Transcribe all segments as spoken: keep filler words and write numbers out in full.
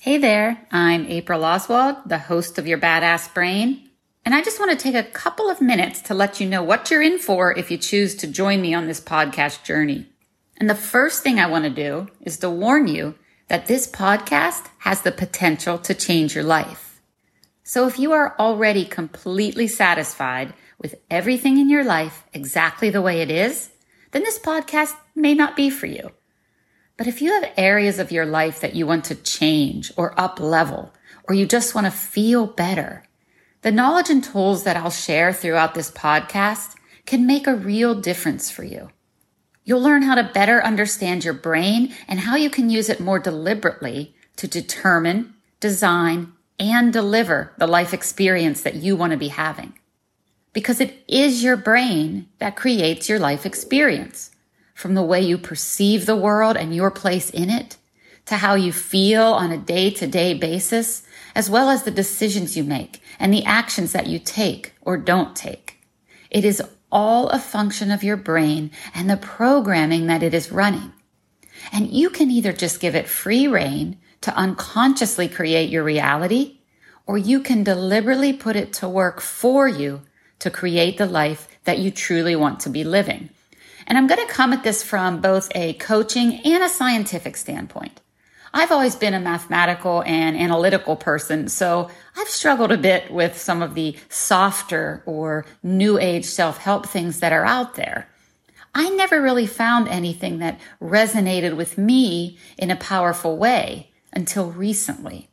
Hey there, I'm April Oswald, the host of Your Badass Brain, and I just want to take a couple of minutes to let you know what you're in for if you choose to join me on this podcast journey. And the first thing I want to do is to warn you that this podcast has the potential to change your life. So if you are already completely satisfied with everything in your life exactly the way it is, then this podcast may not be for you. But if you have areas of your life that you want to change or up level, or you just want to feel better, the knowledge and tools that I'll share throughout this podcast can make a real difference for you. You'll learn how to better understand your brain and how you can use it more deliberately to determine, design, and deliver the life experience that you want to be having. Because it is your brain that creates your life experience. From the way you perceive the world and your place in it, to how you feel on a day-to-day basis, as well as the decisions you make and the actions that you take or don't take. It is all a function of your brain and the programming that it is running. And you can either just give it free rein to unconsciously create your reality, or you can deliberately put it to work for you to create the life that you truly want to be living. And I'm going to come at this from both a coaching and a scientific standpoint. I've always been a mathematical and analytical person, so I've struggled a bit with some of the softer or new age self-help things that are out there. I never really found anything that resonated with me in a powerful way until recently.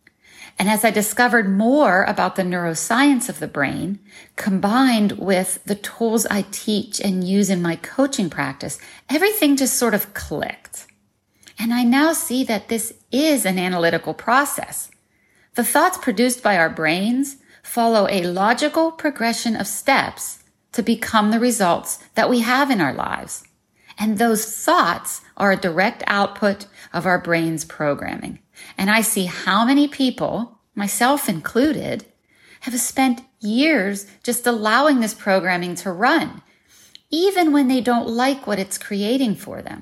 And as I discovered more about the neuroscience of the brain, combined with the tools I teach and use in my coaching practice, everything just sort of clicked. And I now see that this is an analytical process. The thoughts produced by our brains follow a logical progression of steps to become the results that we have in our lives. And those thoughts are a direct output of our brain's programming. And I see how many people, myself included, have spent years just allowing this programming to run, even when they don't like what it's creating for them,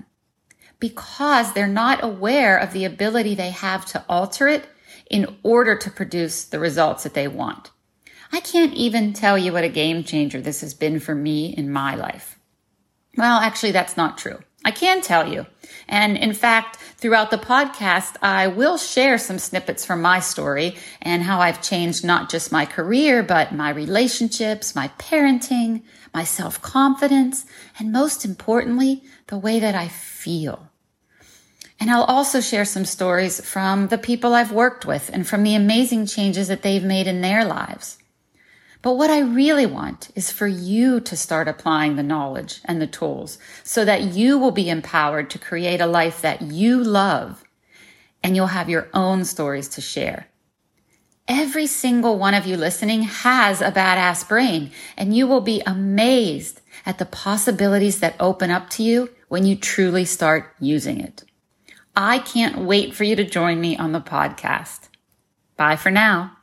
because they're not aware of the ability they have to alter it in order to produce the results that they want. I can't even tell you what a game changer this has been for me in my life. Well, actually, that's not true. I can tell you. And in fact, throughout the podcast, I will share some snippets from my story and how I've changed not just my career, but my relationships, my parenting, my self-confidence, and most importantly, the way that I feel. And I'll also share some stories from the people I've worked with and from the amazing changes that they've made in their lives. But what I really want is for you to start applying the knowledge and the tools so that you will be empowered to create a life that you love, and you'll have your own stories to share. Every single one of you listening has a badass brain, and you will be amazed at the possibilities that open up to you when you truly start using it. I can't wait for you to join me on the podcast. Bye for now.